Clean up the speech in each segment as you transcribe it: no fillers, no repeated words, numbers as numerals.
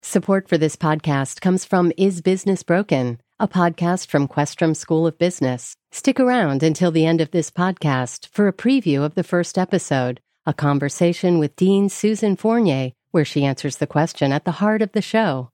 Support for this podcast comes from Is Business Broken, a podcast from Questrom School of Business. Stick around until the end of this podcast for a preview of the first episode, a conversation with Dean Susan Fournier, where she answers the question at the heart of the show.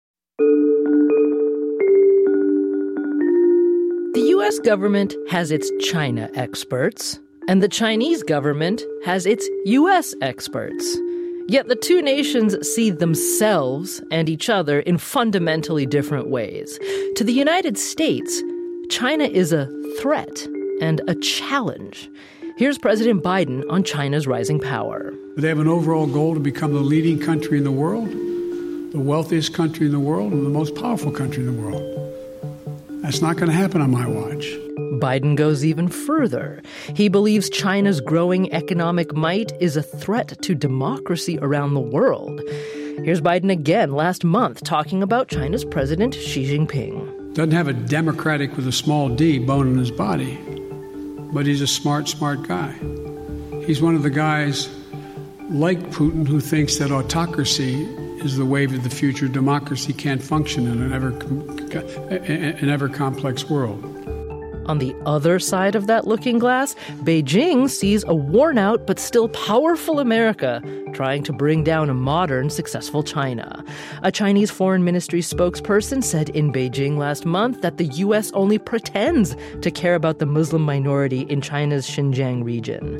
The U.S. government has its China experts, and the Chinese government has its U.S. experts. Yet the two nations see themselves and each other in fundamentally different ways. To the United States, China is a threat and a challenge. Here's President Biden on China's rising power. They have an overall goal to become the leading country in the world, the wealthiest country in the world, and the most powerful country in the world. That's not going to happen on my watch. Biden goes even further. He believes China's growing economic might is a threat to democracy around the world. Here's Biden again last month talking about China's President Xi Jinping. Doesn't have a Democratic with a small d bone in his body, but he's a smart guy. He's one of the guys like Putin who thinks that autocracy is the wave of the future. Democracy can't function in an ever complex world. On the other side of that looking glass, Beijing sees a worn-out but still powerful America trying to bring down a modern, successful China. A Chinese Foreign Ministry spokesperson said in Beijing last month that the U.S. only pretends to care about the Muslim minority in China's Xinjiang region.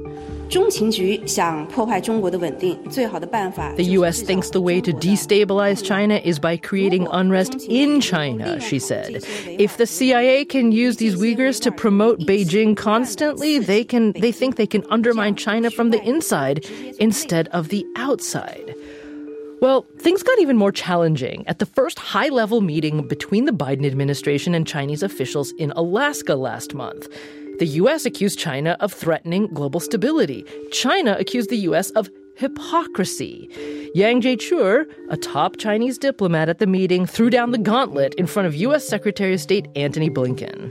The U.S. thinks the way to destabilize China is by creating unrest in China, she said. If the CIA can use these Uyghurs to promote Beijing constantly, they think they can undermine China from the inside instead of the outside. Well, things got even more challenging at the first high-level meeting between the Biden administration and Chinese officials in Alaska last month. The U.S. accused China of threatening global stability. China accused the U.S. of hypocrisy. Yang Jiechi, a top Chinese diplomat at the meeting, threw down the gauntlet in front of U.S. Secretary of State Antony Blinken.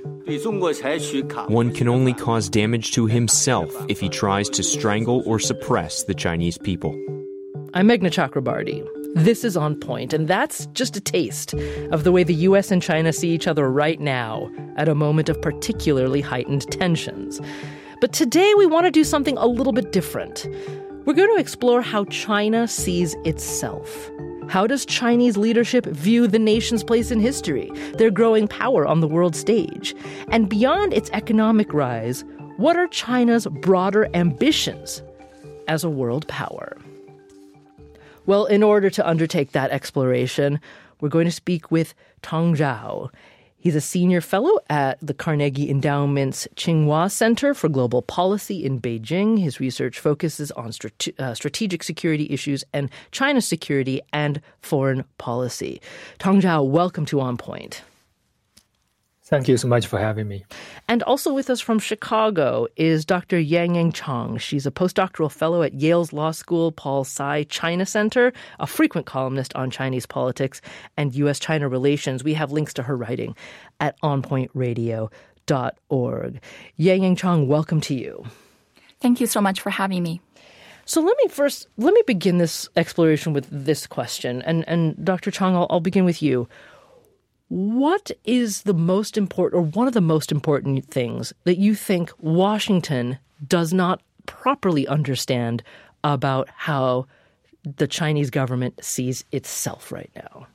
One can only cause damage to himself if he tries to strangle or suppress the Chinese people. I'm Meghna Chakrabarti. This is On Point, and that's just a taste of the way the U.S. and China see each other right now at a moment of particularly heightened tensions. But today we want to do something a little bit different. We're going to explore how China sees itself. How does Chinese leadership view the nation's place in history, their growing power on the world stage? And beyond its economic rise, what are China's broader ambitions as a world power? Well, in order to undertake that exploration, we're going to speak with Tong Zhao. He's a senior fellow at the Carnegie Endowment's Tsinghua Center for Global Policy in Beijing. His research focuses on strategic security issues and China's security and foreign policy. Tong Zhao, welcome to On Point. Thank you so much for having me. And also with us from Chicago is Dr. Yangyang Chang. She's a postdoctoral fellow at Yale's Law School Paul Tsai China Center, a frequent columnist on Chinese politics and U.S.-China relations. We have links to her writing at onpointradio.org. Yangyang Chang, welcome to you. Thank you so much for having me. So let me begin this exploration with this question. And Dr. Chang, I'll begin with you. What is the most important, or one of the most important things that you think Washington does not properly understand about how the Chinese government sees itself right now?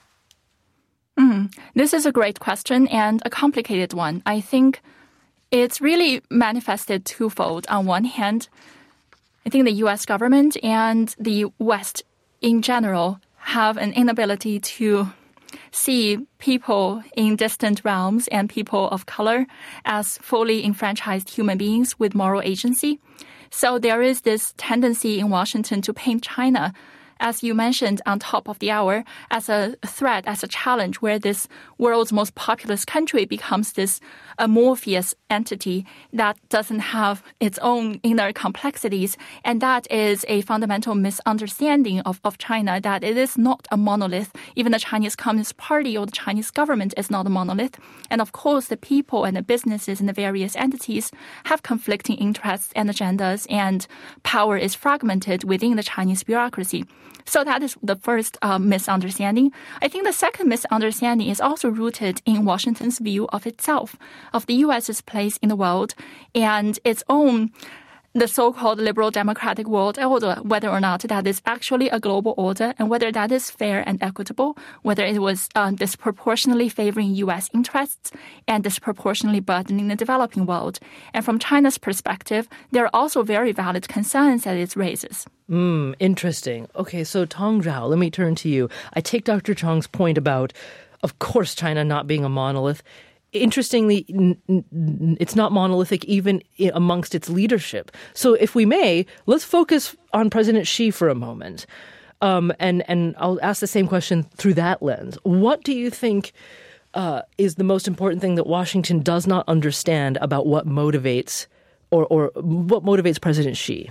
This is a great question and a complicated one. I think it's really manifested twofold. On one hand, I think the U.S. government and the West in general have an inability to see people in distant realms and people of color as fully enfranchised human beings with moral agency. So there is this tendency in Washington to paint China, as you mentioned on top of the hour, as a threat, as a challenge, where this world's most populous country becomes this amorphous entity that doesn't have its own inner complexities. And that is a fundamental misunderstanding of China, that it is not a monolith. Even the Chinese Communist Party or the Chinese government is not a monolith. And of course, the people and the businesses and the various entities have conflicting interests and agendas, and power is fragmented within the Chinese bureaucracy. So that is the first misunderstanding. I think the second misunderstanding is also rooted in Washington's view of itself, of the U.S.'s place in the world and its own, the so-called liberal democratic world order, whether or not that is actually a global order and whether that is fair and equitable, whether it was disproportionately favoring U.S. interests and disproportionately burdening the developing world. And from China's perspective, there are also very valid concerns that it raises. Interesting. Okay, so Tong Zhao, let me turn to you. I take Dr. Chong's point about, of course, China not being a monolith. Interestingly, it's not monolithic even amongst its leadership. So if we may, let's focus on President Xi for a moment. And I'll ask the same question through that lens. What do you think is the most important thing that Washington does not understand about what motivates or what motivates President Xi?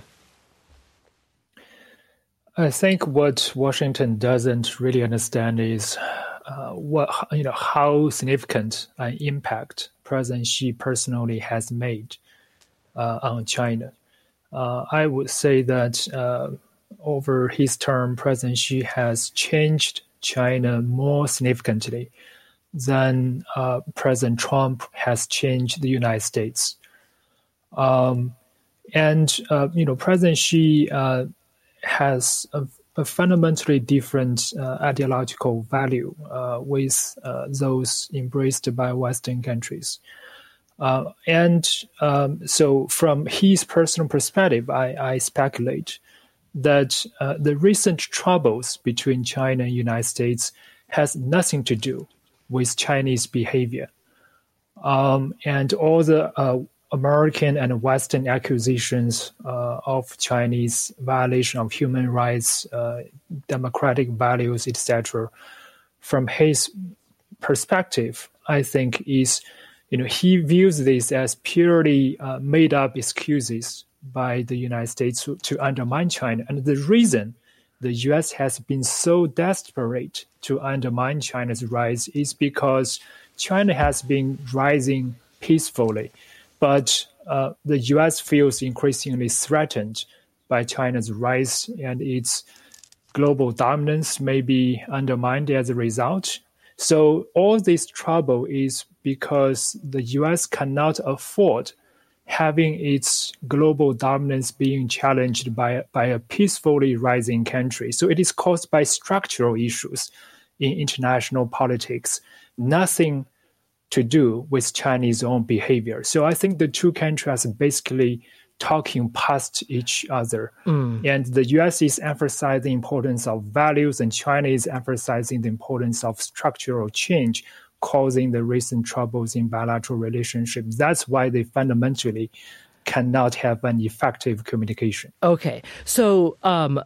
I think what Washington doesn't really understand is how significant an impact President Xi personally has made on China. I would say that over his term, President Xi has changed China more significantly than President Trump has changed the United States. President Xi has a fundamentally different ideological value with those embraced by Western countries. So from his personal perspective, I speculate that the recent troubles between China and the United States has nothing to do with Chinese behavior. And all the American and Western accusations of Chinese violation of human rights, democratic values, etc., from his perspective, I think is, he views this as purely made-up excuses by the United States to undermine China. And the reason the U.S. has been so desperate to undermine China's rise is because China has been rising peacefully. But the U.S. feels increasingly threatened by China's rise, and its global dominance may be undermined as a result. So all this trouble is because the U.S. cannot afford having its global dominance being challenged by a peacefully rising country. So it is caused by structural issues in international politics. Nothing to do with Chinese own behavior. So I think the two countries are basically talking past each other. And the U.S. is emphasizing the importance of values, and China is emphasizing the importance of structural change, causing the recent troubles in bilateral relationships. That's why they fundamentally cannot have an effective communication. Okay, so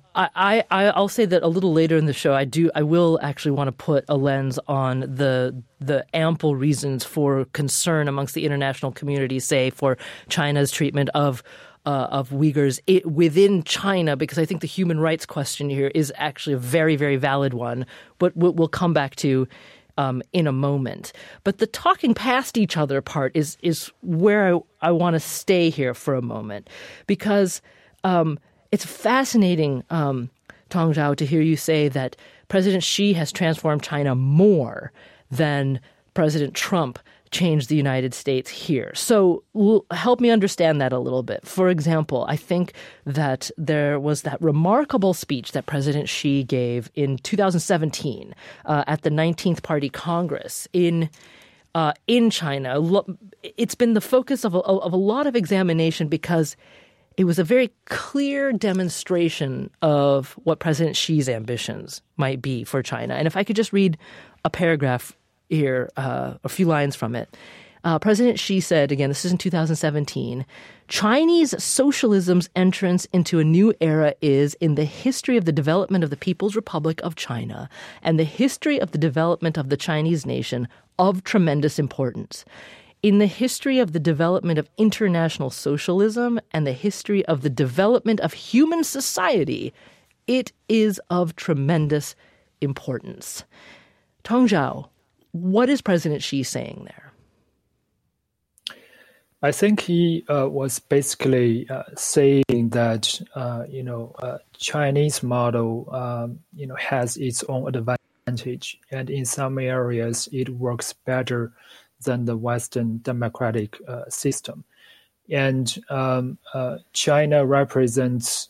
I'll say that a little later in the show, I will actually want to put a lens on the ample reasons for concern amongst the international community, say for China's treatment of Uyghurs within China, because I think the human rights question here is actually a very, very valid one, but we'll come back to in a moment. But the talking past each other part is where I want to stay here for a moment, because it's fascinating, Tong Zhao, to hear you say that President Xi has transformed China more than President Trump changed the United States here. So help me understand that a little bit. For example, I think that there was that remarkable speech that President Xi gave in 2017 at the 19th Party Congress in China. It's been the focus of a lot of examination because it was a very clear demonstration of what President Xi's ambitions might be for China. And if I could just read a paragraph here, a few lines from it. President Xi said, again, this is in 2017, Chinese socialism's entrance into a new era is, in the history of the development of the People's Republic of China and the history of the development of the Chinese nation, of tremendous importance. In the history of the development of international socialism and the history of the development of human society, it is of tremendous importance. Tong Zhao, what is President Xi saying there? I think he was basically saying that Chinese model has its own advantage, and in some areas it works better than the Western democratic system. And China represents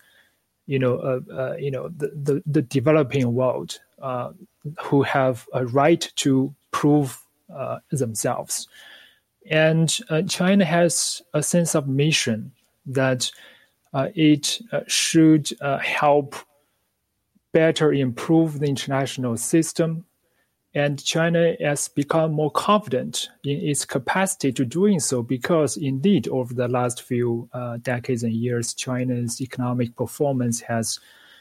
the developing world who have a right to prove themselves. And China has a sense of mission that it should help better improve the international system. And China has become more confident in its capacity to doing so because, indeed, over the last few decades and years, China's economic performance has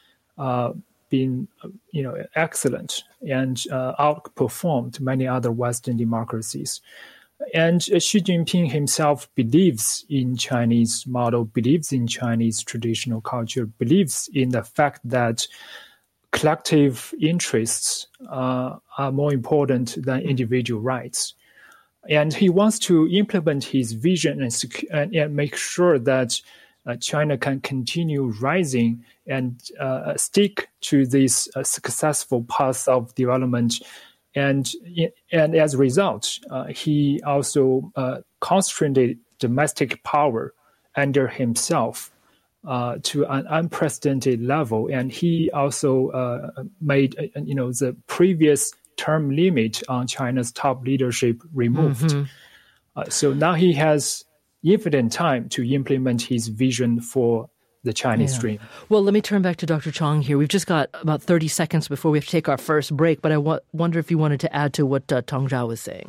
been excellent and outperformed many other Western democracies. And Xi Jinping himself believes in Chinese model, believes in Chinese traditional culture, believes in the fact that collective interests are more important than individual rights. And he wants to implement his vision and make sure that China can continue rising and stick to this successful path of development. And as a result, he also concentrated domestic power under himself to an unprecedented level. And he also made the previous term limit on China's top leadership removed. So now he has infinite time to implement his vision for the Chinese dream. Well, let me turn back to Dr. Chong here. We've just got about 30 seconds before we have to take our first break, but I wonder if you wanted to add to what Tong Zhao was saying.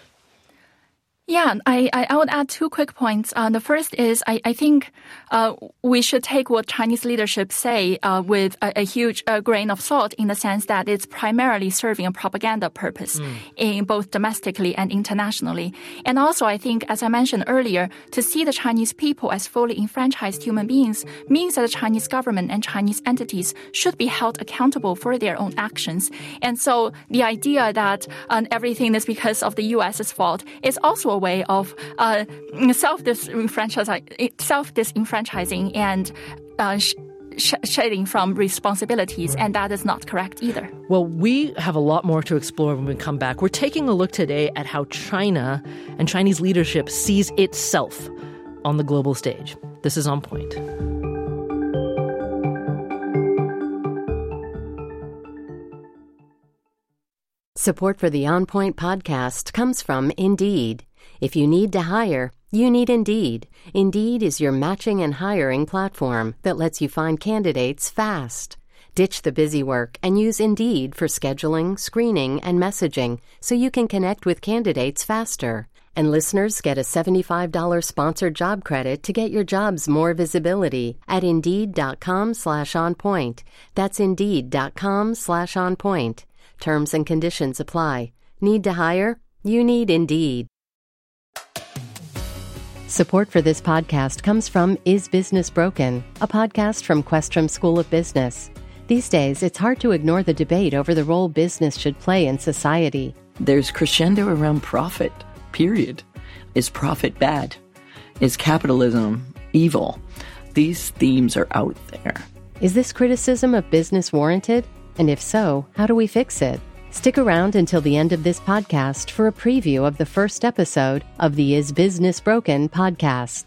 Yeah, I would add 2 quick points. The first is I think we should take what Chinese leadership say with a huge grain of salt in the sense that it's primarily serving a propaganda purpose in both domestically and internationally. And also, I think, as I mentioned earlier, to see the Chinese people as fully enfranchised human beings means that the Chinese government and Chinese entities should be held accountable for their own actions. And so the idea that everything is because of the U.S.'s fault is also a way of self-disenfranchising and shedding from responsibilities, and that is not correct either. Well, we have a lot more to explore when we come back. We're taking a look today at how China and Chinese leadership sees itself on the global stage. This is On Point. Support for the On Point podcast comes from Indeed. If you need to hire, you need Indeed. Indeed is your matching and hiring platform that lets you find candidates fast. Ditch the busy work and use Indeed for scheduling, screening, and messaging so you can connect with candidates faster. And listeners get a $75 sponsored job credit to get your jobs more visibility at Indeed.com/onpoint. That's Indeed.com/onpoint. Terms and conditions apply. Need to hire? You need Indeed. Support for this podcast comes from Is Business Broken?, a podcast from Questrom School of Business. These days, it's hard to ignore the debate over the role business should play in society. There's crescendo around profit, period. Is profit bad? Is capitalism evil? These themes are out there. Is this criticism of business warranted? And if so, how do we fix it? Stick around until the end of this podcast for a preview of the first episode of the Is Business Broken? Podcast.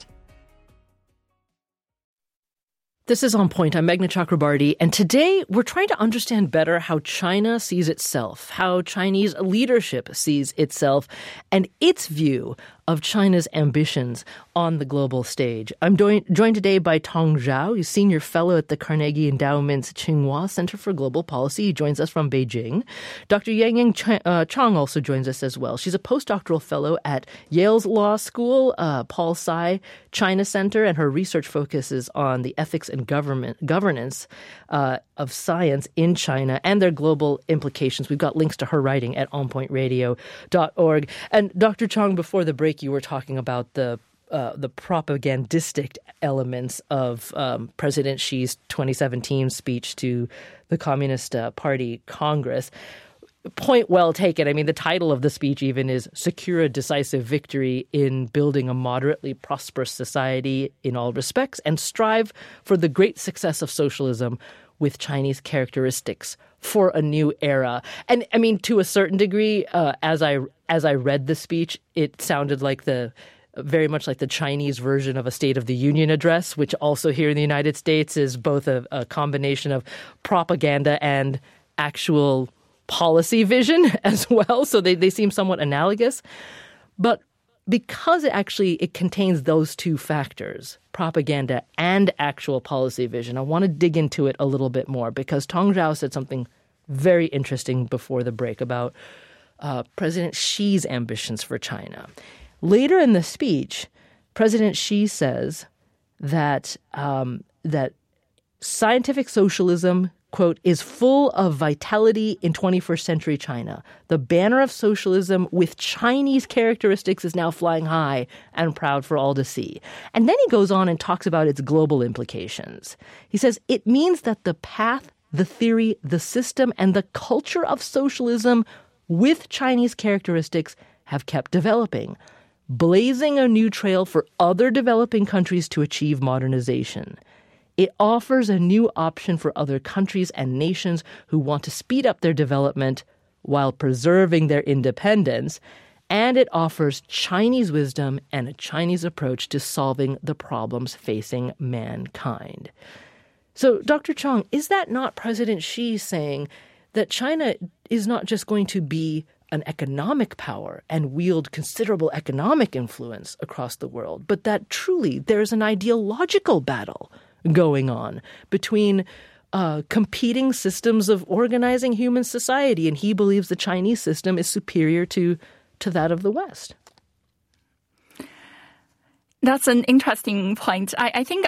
This is On Point. I'm Meghna Chakrabarty, and today we're trying to understand better how China sees itself, how Chinese leadership sees itself, and its view of China's ambitions on the global stage. I'm joined today by Tong Zhao, who's Senior Fellow at the Carnegie Endowment's Tsinghua Center for Global Policy. He joins us from Beijing. Dr. Yangying Chang also joins us as well. She's a postdoctoral fellow at Yale's Law School, Paul Tsai China Center, and her research focuses on the ethics and governance of science in China and their global implications. We've got links to her writing at onpointradio.org. And Dr. Chang, before the break, you were talking about the propagandistic elements of President Xi's 2017 speech to the Communist Party Congress. point well taken. I mean, the title of the speech even is Secure a Decisive Victory in Building a Moderately Prosperous Society in All Respects and Strive for the Great Success of Socialism with Chinese Characteristics for a New Era. And I mean, to a certain degree, as I read the speech, it sounded like very much like the Chinese version of a State of the Union address, which also here in the United States is both a combination of propaganda and actual policy vision as well. So they seem somewhat analogous. But because it contains those two factors, propaganda and actual policy vision, I want to dig into it a little bit more because Tong Zhao said something very interesting before the break about President Xi's ambitions for China. Later in the speech, President Xi says that that scientific socialism, quote, is full of vitality in 21st century China. The banner of socialism with Chinese characteristics is now flying high and proud for all to see. And then he goes on and talks about its global implications. He says it means that the path, the theory, the system, and the culture of socialism with Chinese characteristics have kept developing, blazing a new trail for other developing countries to achieve modernization. It offers a new option for other countries and nations who want to speed up their development while preserving their independence, and it offers Chinese wisdom and a Chinese approach to solving the problems facing mankind. So, Dr. Chong, is that not President Xi saying that China is not just going to be an economic power and wield considerable economic influence across the world, but that truly there's an ideological battle going on between competing systems of organizing human society, and he believes the Chinese system is superior to that of the West? That's an interesting point. I think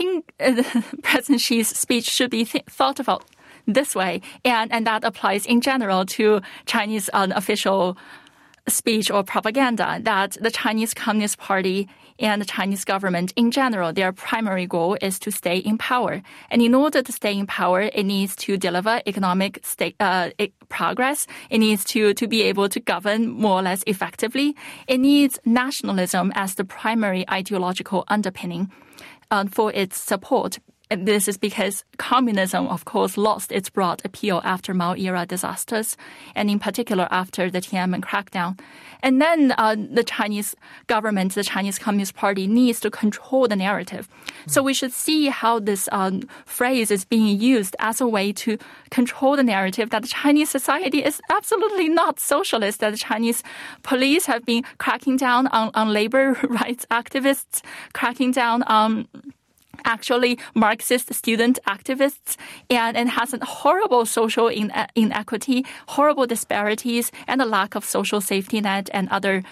President Xi's speech should be thought about this way, and that applies in general to Chinese official speech or propaganda, that the Chinese Communist Party and the Chinese government in general, their primary goal is to stay in power. And in order to stay in power, it needs to deliver economic progress. It needs to be able to govern more or less effectively. It needs nationalism as the primary ideological underpinning for its support. And this is because communism, of course, lost its broad appeal after Mao-era disasters, and in particular after the Tiananmen crackdown. And then the Chinese government, the Chinese Communist Party, needs to control the narrative. So we should see how this phrase is being used as a way to control the narrative that the Chinese society is absolutely not socialist, that the Chinese police have been cracking down on labor rights activists, cracking down on actually Marxist student activists, and has a horrible social inequity, horrible disparities, and a lack of social safety net and other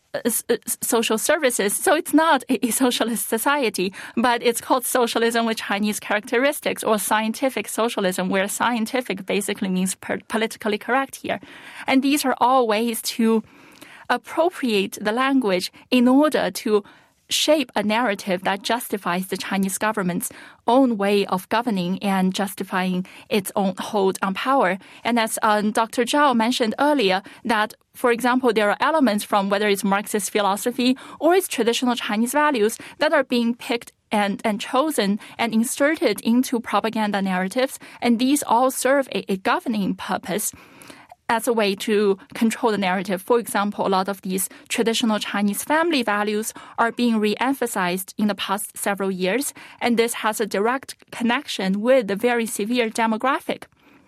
social services. So it's not a socialist society, but it's called socialism with Chinese characteristics, or scientific socialism, where scientific basically means politically correct here. And these are all ways to appropriate the language in order to shape a narrative that justifies the Chinese government's own way of governing and justifying its own hold on power. And as Dr. Zhao mentioned earlier, that, for example, there are elements from whether it's Marxist philosophy or it's traditional Chinese values that are being picked and chosen and inserted into propaganda narratives. And these all serve a governing purpose as a way to control the narrative. For example, a lot of these traditional Chinese family values are being re-emphasized in the past several years, and this has a direct connection with the very severe demographic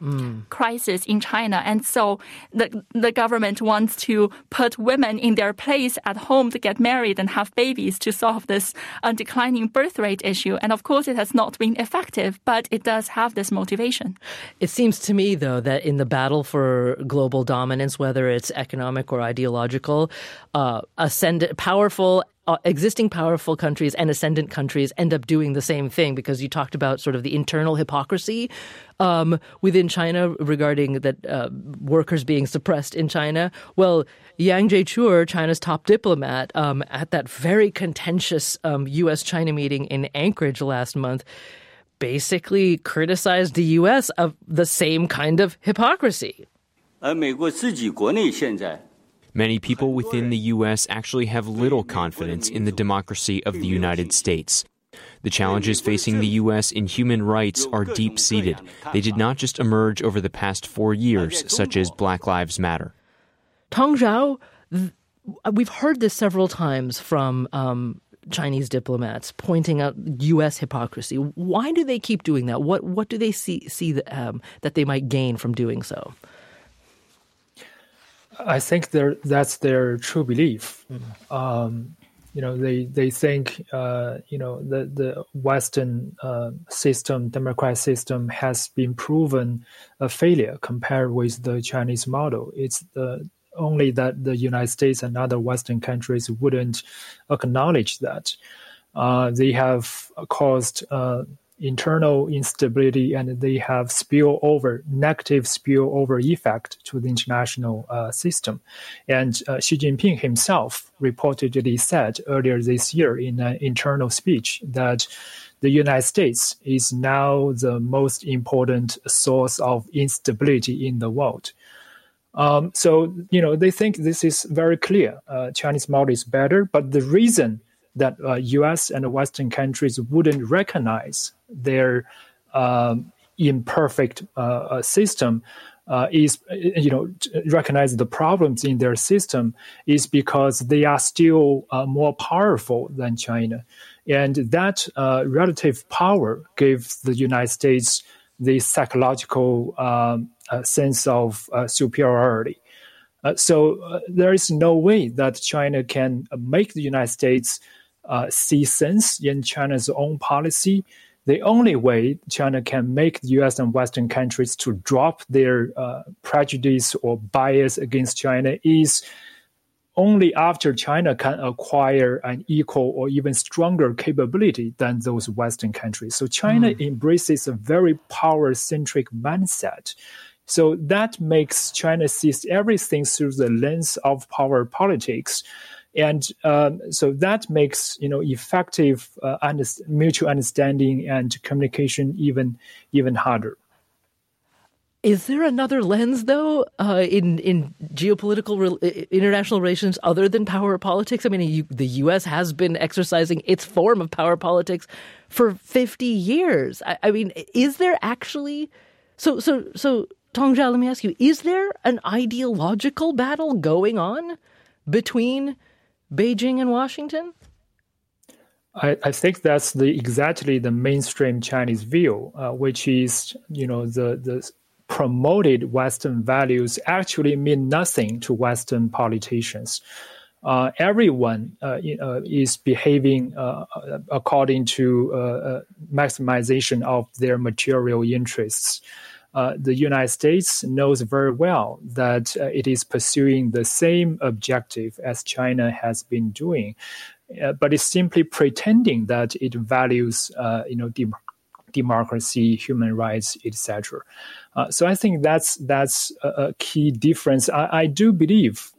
crisis in China. And so the government wants to put women in their place at home to get married and have babies to solve this declining birth rate issue. And of course, it has not been effective, but it does have this motivation. It seems to me, though, that in the battle for global dominance, whether it's economic or ideological, existing powerful countries and ascendant countries end up doing the same thing, because you talked about sort of the internal hypocrisy within China regarding that workers being suppressed in China. Well, Yang Jiechi, China's top diplomat, at that very contentious U.S.-China meeting in Anchorage last month, basically criticized the U.S. of the same kind of hypocrisy. Many people within the U.S. actually have little confidence in the democracy of the United States. The challenges facing the U.S. in human rights are deep-seated. They did not just emerge over the past 4 years, such as Black Lives Matter. Tong Zhao, we've heard this several times from Chinese diplomats pointing out U.S. hypocrisy. Why do they keep doing that? What do they see that they might gain from doing so? I think that's their true belief. They think the Western system, democratic system, has been proven a failure compared with the Chinese model. It's only that the United States and other Western countries wouldn't acknowledge that. They have caused internal instability, and they have negative spillover effect to the international system. And Xi Jinping himself reportedly said earlier this year in an internal speech that the United States is now the most important source of instability in the world. So they think this is very clear. Chinese model is better, but the reason that U.S. and Western countries wouldn't recognize their imperfect system recognize the problems in their system is because they are still more powerful than China. And that relative power gives the United States the psychological sense of superiority. So there is no way that China can make the United States see sense in China's own policy. The only way China can make the U.S. and Western countries to drop their prejudice or bias against China is only after China can acquire an equal or even stronger capability than those Western countries. So China embraces a very power-centric mindset. So that makes China see everything through the lens of power politics. And so that makes effective mutual understanding and communication even harder. Is there another lens, though, in geopolitical international relations other than power politics? I mean, the U.S. has been exercising its form of power politics for 50 years. I mean, is there actually so Tong Zhao, let me ask you: is there an ideological battle going on between Beijing and Washington? I think that's exactly the mainstream Chinese view, which is, the promoted Western values actually mean nothing to Western politicians. Everyone, is behaving according to maximization of their material interests. The United States knows very well that it is pursuing the same objective as China has been doing, but it's simply pretending that it values, democracy, human rights, etc. So I think that's a key difference. I do believe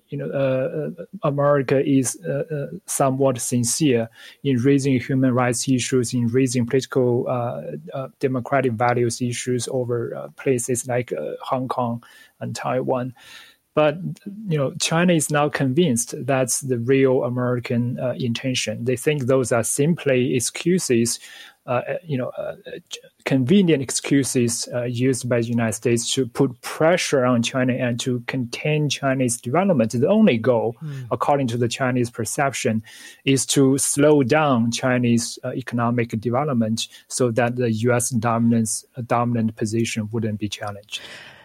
America is somewhat sincere in raising human rights issues, in raising political democratic values issues over places like Hong Kong and Taiwan. But China is now convinced that's the real American intention. They think those are simply excuses, convenient excuses used by the United States to put pressure on China and to contain Chinese development. The only goal, according to the Chinese perception, is to slow down Chinese economic development so that the U.S. dominant position wouldn't be challenged.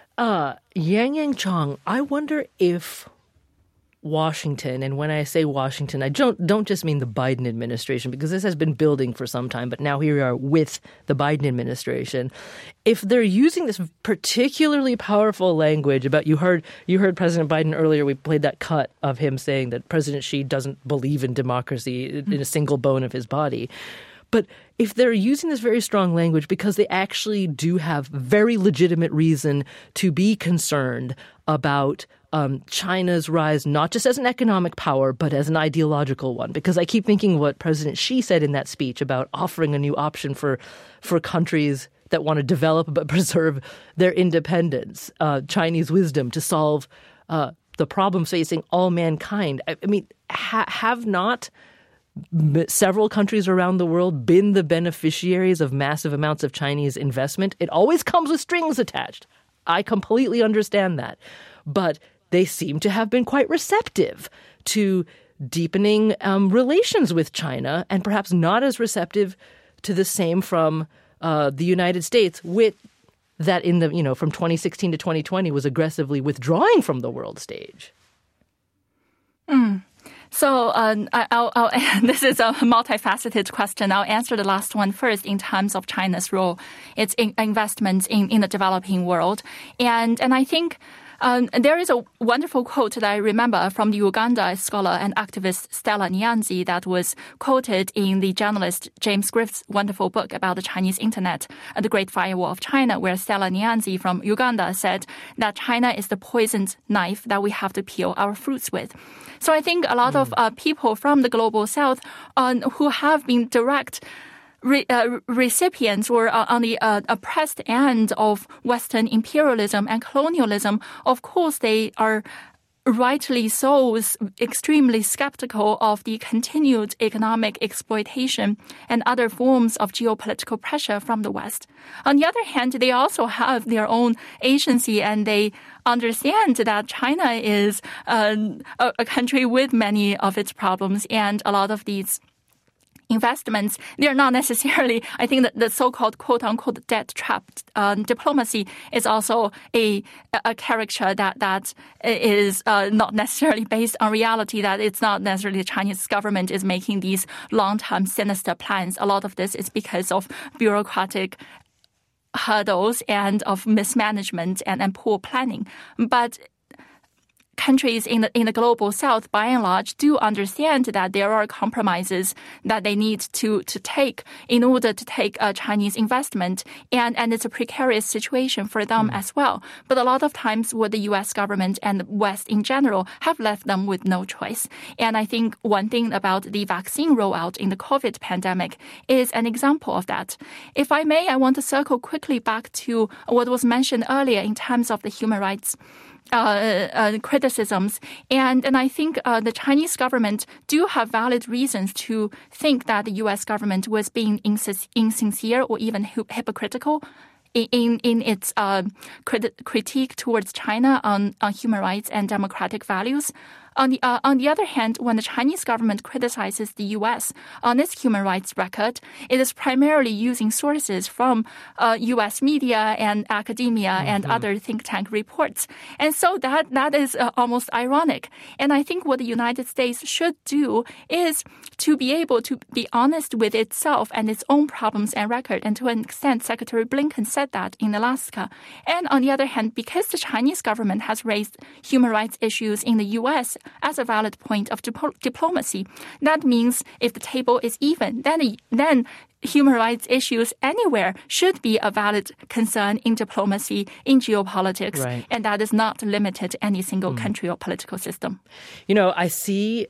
Yang Chang, I wonder if Washington, and when I say Washington, I don't just mean the Biden administration, because this has been building for some time, but now here we are with the Biden administration. If they're using this particularly powerful language about, you heard President Biden earlier, we played that cut of him saying that President Xi doesn't believe in democracy in a single bone of his body. But if they're using this very strong language because they actually do have very legitimate reason to be concerned about China's rise, not just as an economic power, but as an ideological one. Because I keep thinking what President Xi said in that speech about offering a new option for countries that want to develop but preserve their independence, Chinese wisdom to solve the problems facing all mankind. I mean, have not several countries around the world been the beneficiaries of massive amounts of Chinese investment? It always comes with strings attached. I completely understand that. But they seem to have been quite receptive to deepening relations with China, and perhaps not as receptive to the same from the United States, with that in the, from 2016 to 2020 was aggressively withdrawing from the world stage. So this is a multifaceted question. I'll answer the last one first in terms of China's role, its investments in the developing world. And I think there is a wonderful quote that I remember from the Uganda scholar and activist Stella Nyanzi that was quoted in the journalist James Griffith's wonderful book about the Chinese internet, The Great Firewall of China, where Stella Nyanzi from Uganda said that China is the poisoned knife that we have to peel our fruits with. So I think a lot of people from the global south who have been direct recipients or on the oppressed end of Western imperialism and colonialism, of course, they are rightly so extremely skeptical of the continued economic exploitation and other forms of geopolitical pressure from the West. On the other hand, they also have their own agency, and they understand that China is a country with many of its problems, and a lot of these investments, they're not necessarily, I think that the so-called quote-unquote debt trap diplomacy is also a caricature that is not necessarily based on reality, that it's not necessarily the Chinese government is making these long-term sinister plans. A lot of this is because of bureaucratic hurdles and of mismanagement and poor planning. But countries in the global south, by and large, do understand that there are compromises that they need to take in order to take Chinese investment, and it's a precarious situation for them as well. But a lot of times, what the U.S. government and the West in general have left them with no choice. And I think one thing about the vaccine rollout in the COVID pandemic is an example of that. If I may, I want to circle quickly back to what was mentioned earlier in terms of the human rights criticisms. And I think the Chinese government do have valid reasons to think that the U.S. government was being insincere or even hypocritical in its critique towards China on human rights and democratic values. On the other hand, when the Chinese government criticizes the U.S. on its human rights record, it is primarily using sources from U.S. media and academia and other think tank reports. And so that is almost ironic. And I think what the United States should do is to be able to be honest with itself and its own problems and record. And to an extent, Secretary Blinken said that in Alaska. And on the other hand, because the Chinese government has raised human rights issues in the U.S. as a valid point of diplomacy, that means if the table is even, then human rights issues anywhere should be a valid concern in diplomacy, in geopolitics, right. And that is not limited to any single country or political system. I see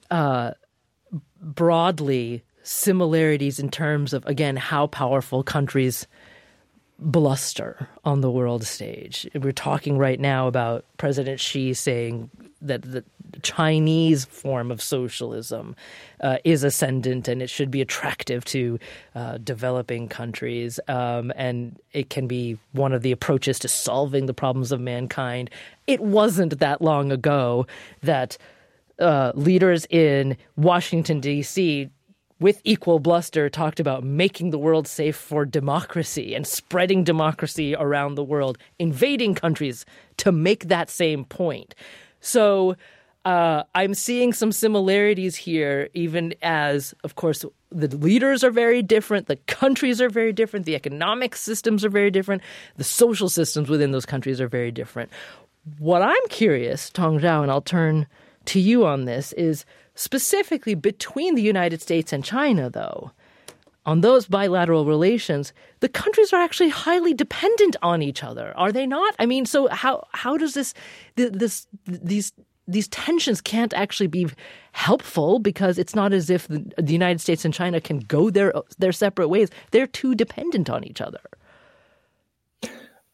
broadly similarities in terms of, again, how powerful countries bluster on the world stage. We're talking right now about President Xi saying that the Chinese form of socialism is ascendant and it should be attractive to developing countries, and it can be one of the approaches to solving the problems of mankind. It wasn't that long ago that leaders in Washington, D.C., with equal bluster, talked about making the world safe for democracy and spreading democracy around the world, invading countries to make that same point. So I'm seeing some similarities here, even as, of course, the leaders are very different, the countries are very different, the economic systems are very different, the social systems within those countries are very different. What I'm curious, Tong Zhao, and I'll turn to you on this, is specifically between the United States and China, though, on those bilateral relations, the countries are actually highly dependent on each other, are they not? I mean, so how does these tensions can't actually be helpful, because it's not as if the United States and China can go their separate ways. They're too dependent on each other.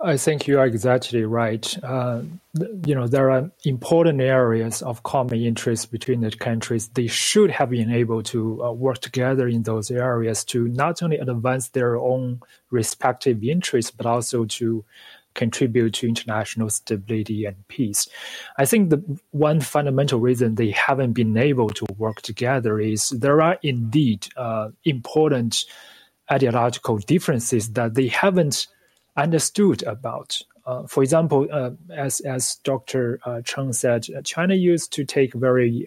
I think you are exactly right. There are important areas of common interest between the countries. They should have been able to work together in those areas to not only advance their own respective interests, but also to contribute to international stability and peace. I think the one fundamental reason they haven't been able to work together is there are indeed important ideological differences that they haven't understood about. For example, as Dr. Cheng said, China used to take very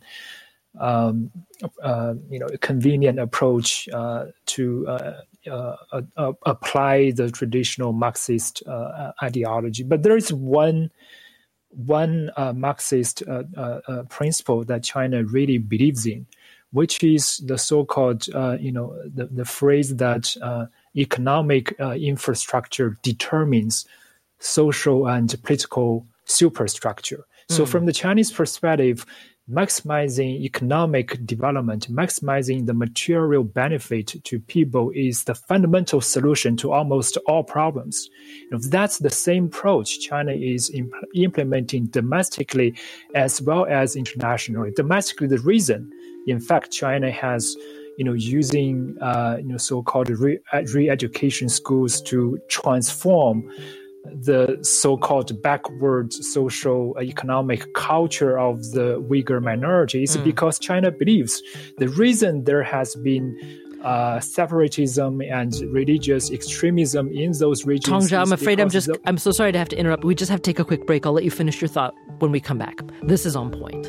convenient approach to apply the traditional Marxist ideology. But there is one Marxist principle that China really believes in, which is the so-called, the phrase that economic infrastructure determines social and political superstructure. So from the Chinese perspective, maximizing economic development, maximizing the material benefit to people is the fundamental solution to almost all problems. If that's the same approach China is implementing domestically as well as internationally. Domestically, the reason, in fact, China has using so-called re-education schools to transform the so-called backward social economic culture of the Uyghur minority is because China believes the reason there has been separatism and religious extremism in those regions. Tongzhao, I'm afraid I'm so sorry to have to interrupt. We just have to take a quick break. I'll let you finish your thought when we come back. This is On Point.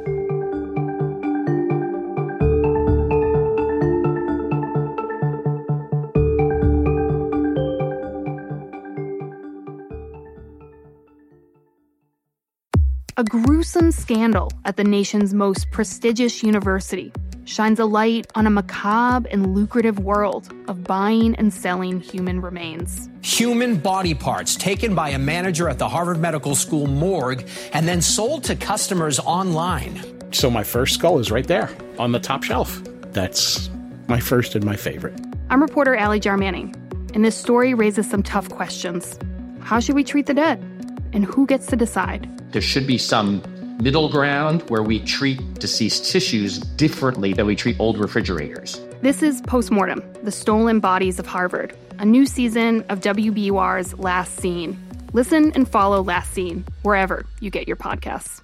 A gruesome scandal at the nation's most prestigious university shines a light on a macabre and lucrative world of buying and selling human remains. Human body parts taken by a manager at the Harvard Medical School morgue and then sold to customers online. So my first skull is right there on the top shelf. That's my first and my favorite. I'm reporter Ali Jarmani, and this story raises some tough questions. How should we treat the dead? And who gets to decide? There should be some middle ground where we treat deceased tissues differently than we treat old refrigerators. This is Postmortem, the Stolen Bodies of Harvard, a new season of WBUR's Last Scene. Listen and follow Last Scene wherever you get your podcasts.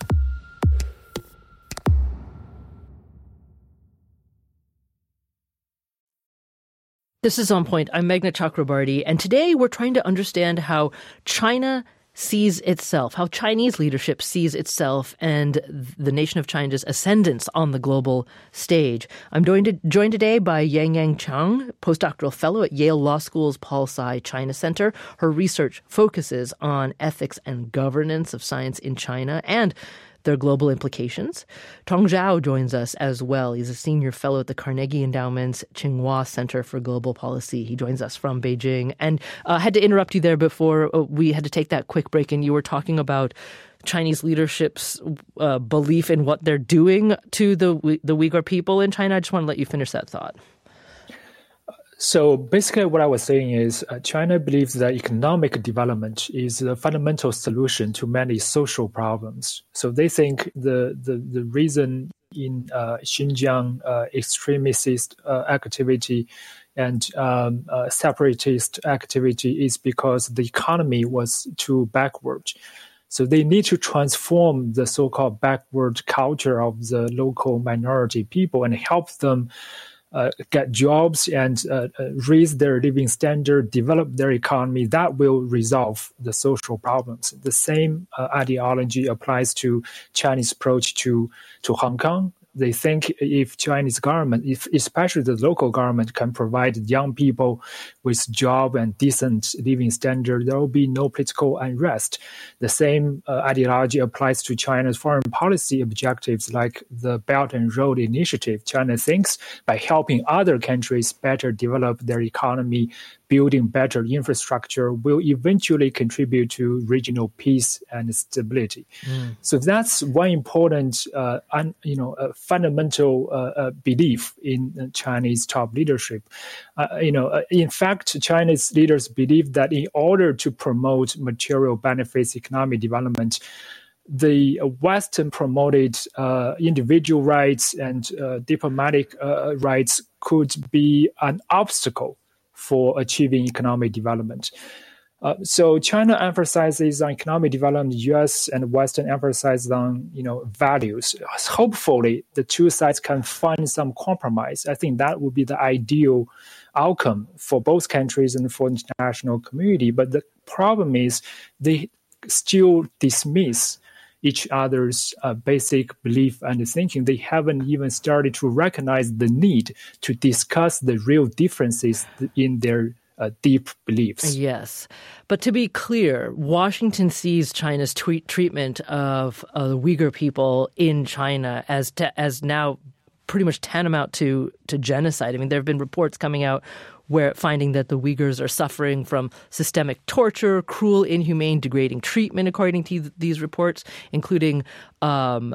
This is On Point. I'm Meghna Chakrabarty, and today we're trying to understand how China sees itself, how Chinese leadership sees itself and the nation of China's ascendance on the global stage. I'm joined today by Yangyang Chang, postdoctoral fellow at Yale Law School's Paul Tsai China Center. Her research focuses on ethics and governance of science in China and their global implications. Tong Zhao joins us as well. He's a senior fellow at the Carnegie Endowment's Tsinghua Center for Global Policy. He joins us from Beijing. And I had to interrupt you there before we had to take that quick break, and you were talking about Chinese leadership's belief in what they're doing to the Uyghur people in China. I just want to let you finish that thought. So basically what I was saying is China believes that economic development is the fundamental solution to many social problems. So they think the reason in Xinjiang extremist activity and separatist activity is because the economy was too backward. So they need to transform the so-called backward culture of the local minority people and help them get jobs and raise their living standard, develop their economy. That will resolve the social problems. The same ideology applies to Chinese approach to Hong Kong. They think if Chinese government, especially the local government, can provide young people with job and decent living standard, there will be no political unrest. The same ideology applies to China's foreign policy objectives like the Belt and Road Initiative. China thinks by helping other countries better develop their economy, building better infrastructure will eventually contribute to regional peace and stability. So that's one important, fundamental belief in Chinese top leadership. In fact, Chinese leaders believe that in order to promote material benefits, economic development, the Western promoted individual rights and diplomatic rights could be an obstacle for achieving economic development. So China emphasizes on economic development, U.S. and Western emphasizes on values. Hopefully, the two sides can find some compromise. I think that would be the ideal outcome for both countries and for the international community. But the problem is they still dismiss each other's basic belief and thinking. They haven't even started to recognize the need to discuss the real differences in their deep beliefs. Yes. But to be clear, Washington sees China's treatment of the Uyghur people in China as now pretty much tantamount to genocide. I mean, there have been reports coming out where finding that the Uyghurs are suffering from systemic torture, cruel, inhumane, degrading treatment, according to these reports, including killing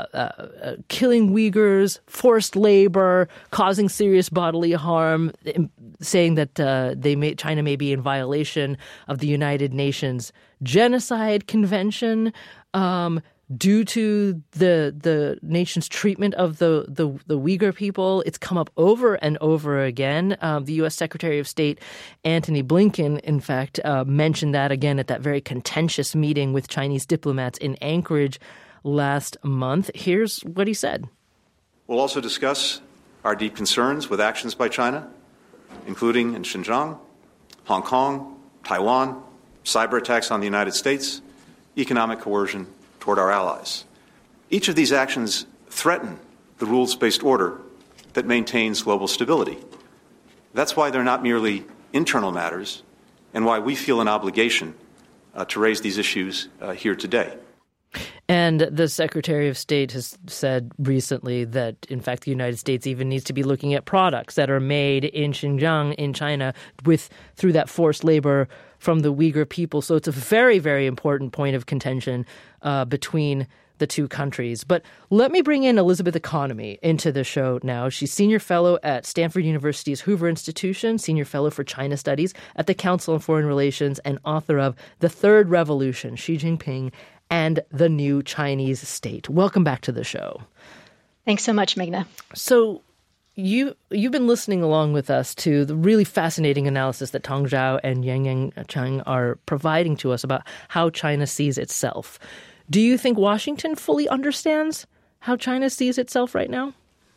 Uyghurs, forced labor, causing serious bodily harm, saying that China may be in violation of the United Nations Genocide Convention. Due to the nation's treatment of the Uyghur people. It's come up over and over again. The U.S. Secretary of State Antony Blinken, in fact, mentioned that again at that very contentious meeting with Chinese diplomats in Anchorage last month. Here's what he said. We'll also discuss our deep concerns with actions by China, including in Xinjiang, Hong Kong, Taiwan, cyber attacks on the United States, economic coercion toward our allies. Each of these actions threaten the rules-based order that maintains global stability. That's why they're not merely internal matters and why we feel an obligation to raise these issues here today. And the Secretary of State has said recently that, in fact, the United States even needs to be looking at products that are made in Xinjiang, in China, through that forced labor from the Uyghur people. So it's a very, very important point of contention between the two countries. But let me bring in Elizabeth Economy into the show now. She's senior fellow at Stanford University's Hoover Institution, senior fellow for China Studies at the Council on Foreign Relations, and author of The Third Revolution, Xi Jinping and the New Chinese State. Welcome back to the show. Thanks so much, Meghna. So you've been listening along with us to the really fascinating analysis that Tong Zhao and Yang Chang are providing to us about how China sees itself. Do you think Washington fully understands how China sees itself right now?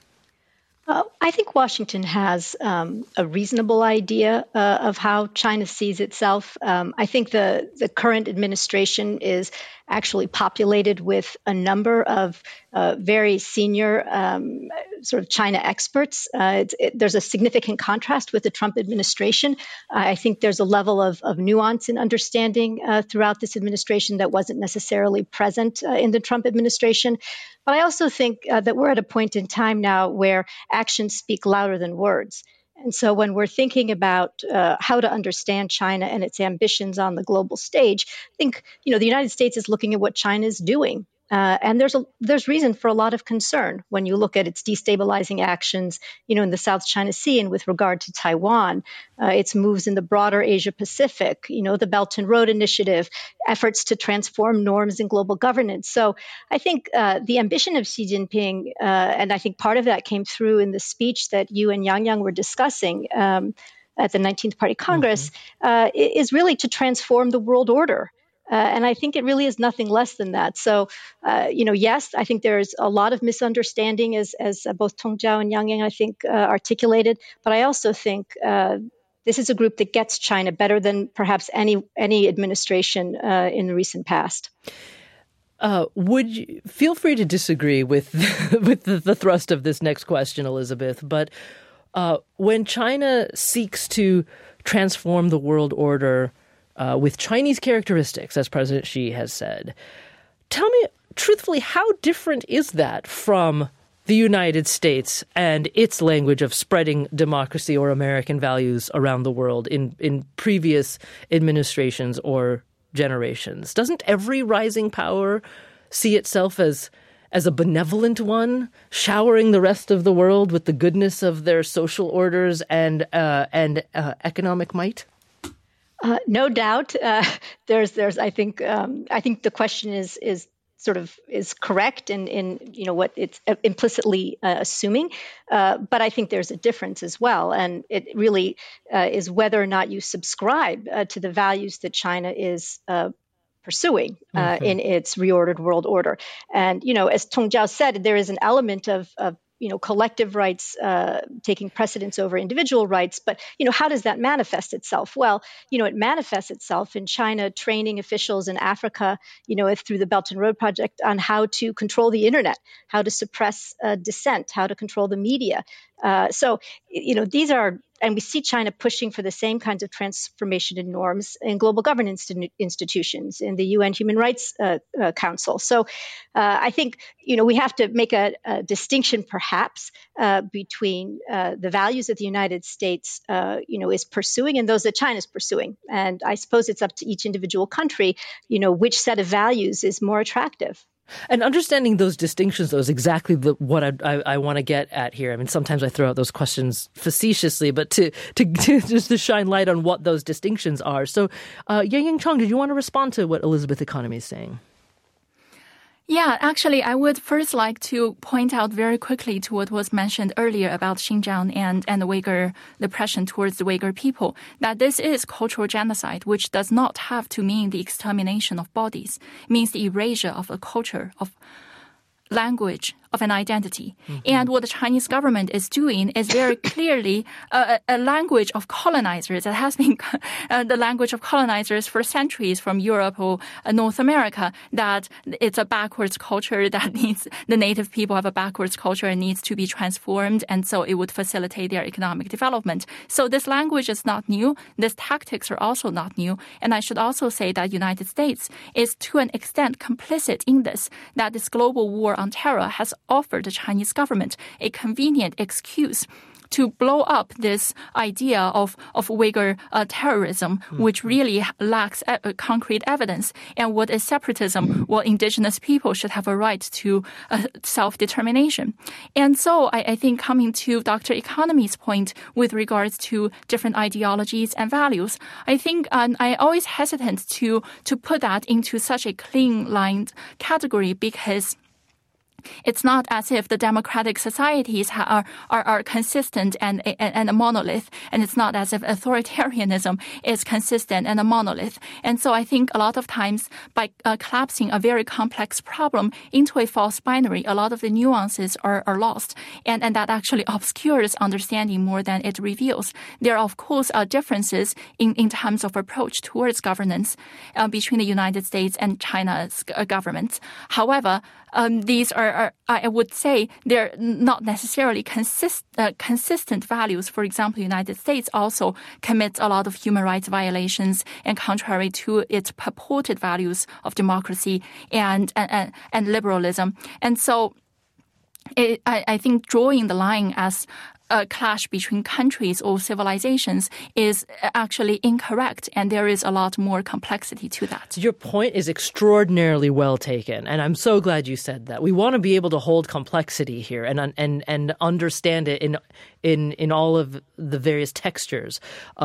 I think Washington has a reasonable idea of how China sees itself. I think the current administration is actually populated with a number of very senior sort of China experts. There's a significant contrast with the Trump administration. I think there's a level of nuance and understanding throughout this administration that wasn't necessarily present in the Trump administration. But I also think that we're at a point in time now where actions speak louder than words. And so when we're thinking about how to understand China and its ambitions on the global stage, I think, the United States is looking at what China is doing. And there's reason for a lot of concern when you look at its destabilizing actions, in the South China Sea and with regard to Taiwan, its moves in the broader Asia Pacific, the Belt and Road Initiative, efforts to transform norms in global governance. So I think the ambition of Xi Jinping, and I think part of that came through in the speech that you and Yang were discussing at the 19th Party Congress, is really to transform the world order. And I think it really is nothing less than that. So, yes, I think there's a lot of misunderstanding as both Tong Zhao and Yang, I think, articulated. But I also think this is a group that gets China better than perhaps any administration in the recent past. Would you feel free to disagree with the thrust of this next question, Elizabeth? But when China seeks to transform the world order with Chinese characteristics, as President Xi has said, tell me truthfully, how different is that from the United States and its language of spreading democracy or American values around the world in previous administrations or generations? Doesn't every rising power see itself as a benevolent one, showering the rest of the world with the goodness of their social orders and economic might? No doubt. There's. I think the question is correct in what it's implicitly assuming, but I think there's a difference as well, and it really is whether or not you subscribe to the values that China is pursuing in its reordered world order. And as Tong Jiao said, there is an element of collective rights taking precedence over individual rights. But, how does that manifest itself? Well, it manifests itself in China training officials in Africa, through the Belt and Road Project on how to control the internet, how to suppress dissent, how to control the media. So these are, and we see China pushing for the same kinds of transformation in norms in global governance institutions, in the UN Human Rights Council. So I think, we have to make a distinction perhaps between the values that the United States, is pursuing and those that China is pursuing. And I suppose it's up to each individual country, which set of values is more attractive. And understanding those distinctions, though, is exactly what I want to get at here. I mean, sometimes I throw out those questions facetiously, but to just to shine light on what those distinctions are. So, Yang Chong, did you want to respond to what Elizabeth Economy is saying? Yeah, actually, I would first like to point out very quickly to what was mentioned earlier about Xinjiang and the Uyghur oppression towards the Uyghur people, that this is cultural genocide, which does not have to mean the extermination of bodies. It means the erasure of a culture, of language, of an identity. Mm-hmm. And what the Chinese government is doing is very clearly a language of colonizers that has been the language of colonizers for centuries from Europe or North America, that it's a backwards culture that needs, the native people have a backwards culture and needs to be transformed. And so it would facilitate their economic development. So this language is not new. These tactics are also not new. And I should also say that United States is to an extent complicit in this, that this global war on terror has offered the Chinese government a convenient excuse to blow up this idea of Uyghur terrorism, which really lacks concrete evidence. And what is separatism? Well, indigenous people should have a right to self-determination. And so I think coming to Dr. Economy's point with regards to different ideologies and values, I think I always hesitant to put that into such a clean-lined category, because it's not as if the democratic societies are consistent and a monolith, and it's not as if authoritarianism is consistent and a monolith. And so I think a lot of times by collapsing a very complex problem into a false binary, a lot of the nuances are lost, and that actually obscures understanding more than it reveals. There are, of course, differences in terms of approach towards governance between the United States and China's governments. However, these are, I would say, they're not necessarily consistent values. For example, the United States also commits a lot of human rights violations, and contrary to its purported values of democracy and liberalism. And so I think drawing the line as a clash between countries or civilizations is actually incorrect, and there is a lot more complexity to that. Your point is extraordinarily well taken, and I'm so glad you said that. We want to be able to hold complexity here and understand it in all of the various textures.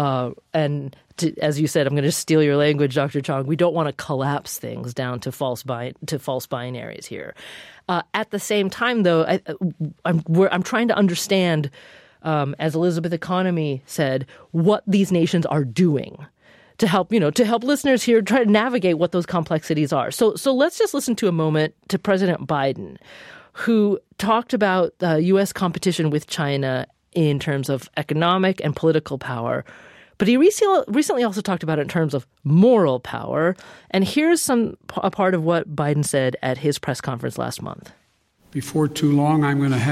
As you said, I'm going to steal your language, Dr. Chong. We don't want to collapse things down to false binaries here. At the same time, though, I'm trying to understand, as Elizabeth Economy said, what these nations are doing to help listeners here try to navigate what those complexities are. So let's just listen to a moment to President Biden, who talked about U.S. competition with China in terms of economic and political power. But he recently also talked about it in terms of moral power. And here's a part of what Biden said at his press conference last month. Before too long, I'm going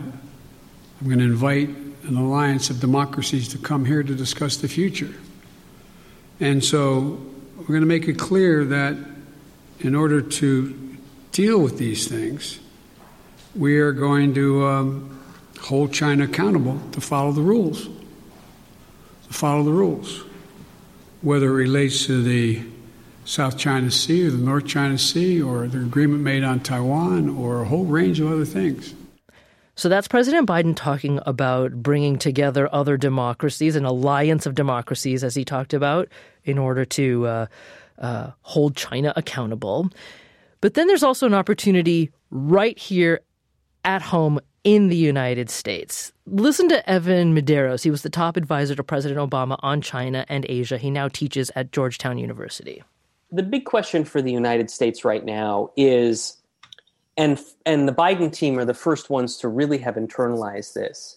to invite an alliance of democracies to come here to discuss the future. And so we're going to make it clear that in order to deal with these things, we are going to hold China accountable to follow the rules. Whether it relates to the South China Sea or the North China Sea or the agreement made on Taiwan or a whole range of other things. So that's President Biden talking about bringing together other democracies, an alliance of democracies, as he talked about, in order to hold China accountable. But then there's also an opportunity right here at home in the United States. Listen to Evan Medeiros. He was the top advisor to President Obama on China and Asia. He now teaches at Georgetown University. The big question for the United States right now is, and the Biden team are the first ones to really have internalized this,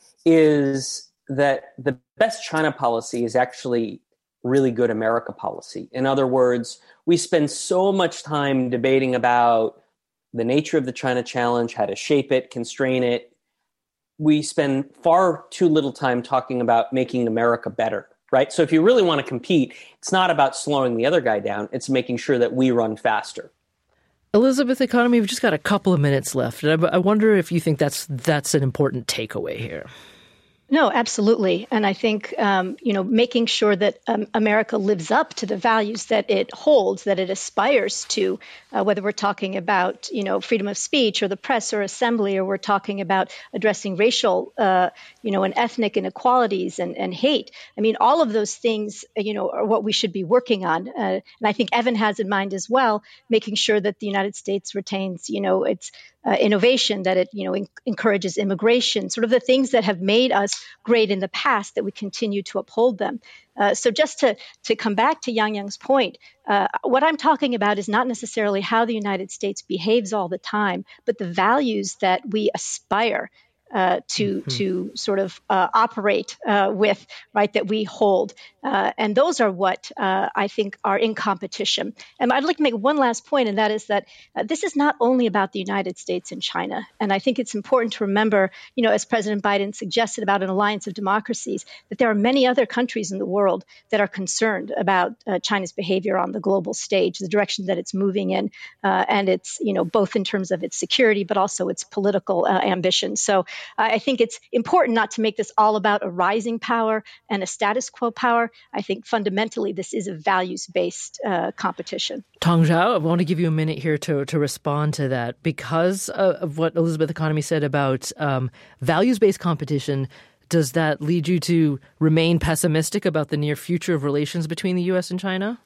is that the best China policy is actually really good America policy. In other words, we spend so much time debating about the nature of the China challenge, how to shape it, constrain it. We spend far too little time talking about making America better, right? So if you really want to compete, it's not about slowing the other guy down. It's making sure that we run faster. Elizabeth Economy, we've just got a couple of minutes left. I wonder if you think that's an important takeaway here. No, absolutely. And I think, making sure that America lives up to the values that it holds, that it aspires to, whether we're talking about, freedom of speech or the press or assembly, or we're talking about addressing racial, and ethnic inequalities and hate. I mean, all of those things, are what we should be working on. And I think Evan has in mind as well, making sure that the United States retains, its innovation, that it, encourages immigration, sort of the things that have made us great in the past, that we continue to uphold them. So just to come back to Yang Yang's point, what I'm talking about is not necessarily how the United States behaves all the time, but the values that we aspire to sort of operate with, right, that we hold. And those are what I think are in competition. And I'd like to make one last point, and that is that this is not only about the United States and China. And I think it's important to remember, as President Biden suggested about an alliance of democracies, that there are many other countries in the world that are concerned about China's behavior on the global stage, the direction that it's moving in, and it's, both in terms of its security, but also its political ambition. So I think it's important not to make this all about a rising power and a status quo power. I think fundamentally this is a values-based competition. Tong Zhao, I want to give you a minute here to respond to that. Because of what Elizabeth Economy said about values-based competition, does that lead you to remain pessimistic about the near future of relations between the U.S. and China?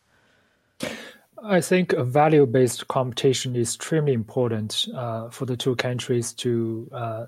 I think a value-based competition is extremely important for the two countries to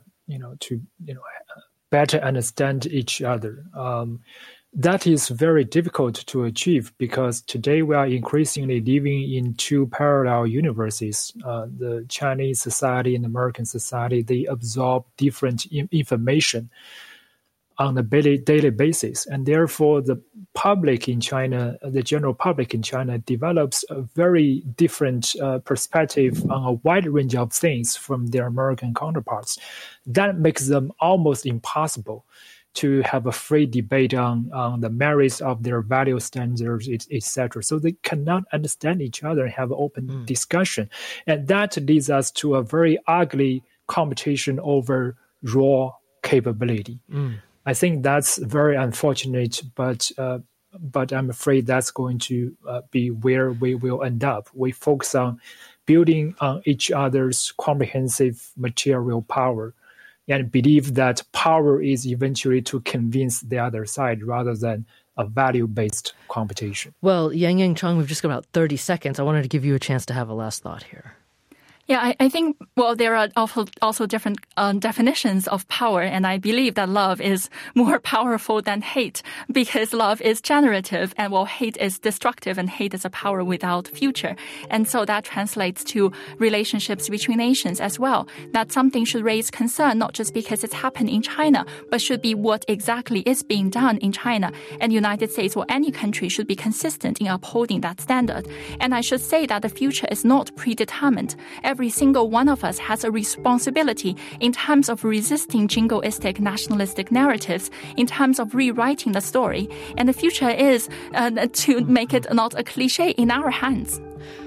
better understand each other. That is very difficult to achieve because today we are increasingly living in two parallel universes. The Chinese society and American society, they absorb different information on a daily basis. And therefore, the public in China, the general public in China, develops a very different perspective on a wide range of things from their American counterparts. That makes them almost impossible to have a free debate on the merits of their value standards, etc. So they cannot understand each other and have open discussion. And that leads us to a very ugly competition over raw capability. I think that's very unfortunate, but I'm afraid that's going to be where we will end up. We focus on building on each other's comprehensive material power and believe that power is eventually to convince the other side rather than a value-based competition. Well, Yang Chang, we've just got about 30 seconds. I wanted to give you a chance to have a last thought here. Yeah, I think, there are also different definitions of power, and I believe that love is more powerful than hate because love is generative and hate is destructive and hate is a power without future. And so that translates to relationships between nations as well. That something should raise concern, not just because it's happened in China, but should be what exactly is being done in China. And the United States or any country should be consistent in upholding that standard. And I should say that the future is not predetermined. Every single one of us has a responsibility in terms of resisting jingoistic nationalistic narratives, in terms of rewriting the story. And the future is to make it not a cliche in our hands.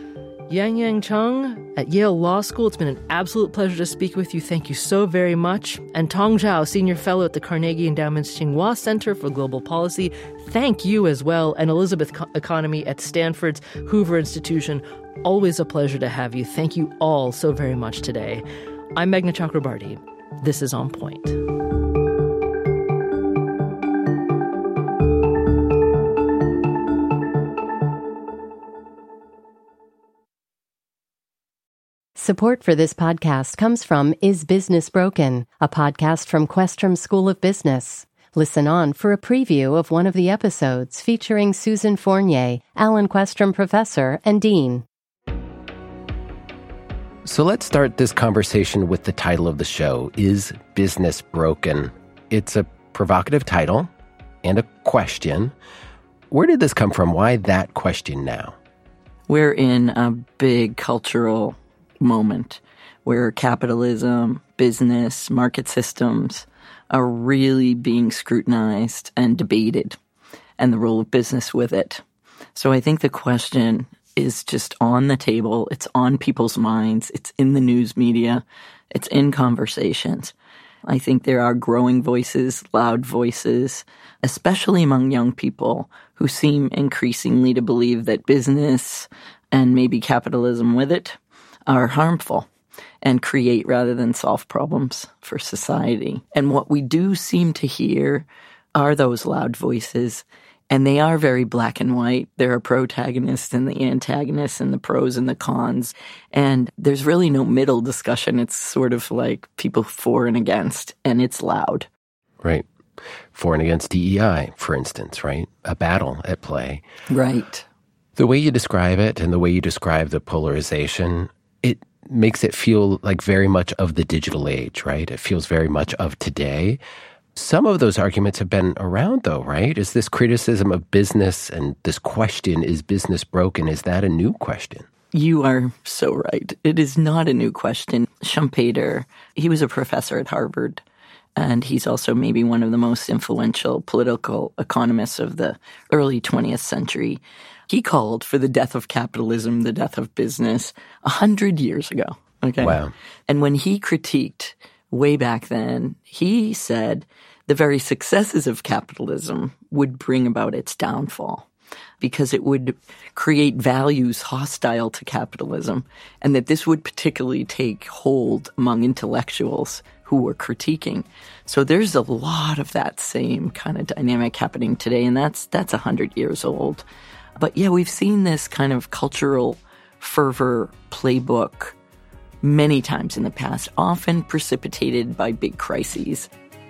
Yang Cheng at Yale Law School, it's been an absolute pleasure to speak with you. Thank you so very much. And Tong Zhao, Senior Fellow at the Carnegie Endowment's Tsinghua Center for Global Policy, thank you as well. And Elizabeth Economy at Stanford's Hoover Institution, always a pleasure to have you. Thank you all so very much today. I'm Meghna Chakrabarty. This is On Point. Support for this podcast comes from Is Business Broken?, a podcast from Questrom School of Business. Listen on for a preview of one of the episodes featuring Susan Fournier, Alan Questrom Professor and Dean. So let's start this conversation with the title of the show, Is Business Broken? It's a provocative title and a question. Where did this come from? Why that question now? We're in a big cultural moment where capitalism, business, market systems are really being scrutinized and debated, and the role of business with it. So I think the question is just on the table. It's on people's minds. It's in the news media. It's in conversations. I think there are growing voices, loud voices, especially among young people who seem increasingly to believe that business and maybe capitalism with it are harmful and create rather than solve problems for society. And what we do seem to hear are those loud voices, and they are very black and white. There are protagonists and the antagonists and the pros and the cons, and there's really no middle discussion. It's sort of like people for and against, and it's loud. Right. For and against DEI, for instance, right? A battle at play. Right. The way you describe it and the way you describe the polarization, it makes it feel like very much of the digital age, right? It feels very much of today. Some of those arguments have been around, though, right? Is this criticism of business and this question, is business broken, is that a new question? You are so right. It is not a new question. Schumpeter, he was a professor at Harvard, and he's also maybe one of the most influential political economists of the early 20th century. He called for the death of capitalism, the death of business, 100 years ago. Okay. Wow. And when he critiqued way back then, he said the very successes of capitalism would bring about its downfall because it would create values hostile to capitalism, and that this would particularly take hold among intellectuals who were critiquing. So there's a lot of that same kind of dynamic happening today, and that's 100 years old. But yeah, we've seen this kind of cultural fervor playbook many times in the past, often precipitated by big crises.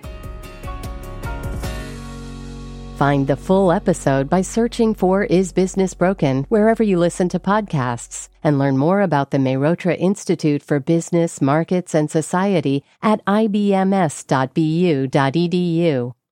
Find the full episode by searching for Is Business Broken wherever you listen to podcasts, and learn more about the Mehrotra Institute for Business, Markets, and Society at ibms.bu.edu.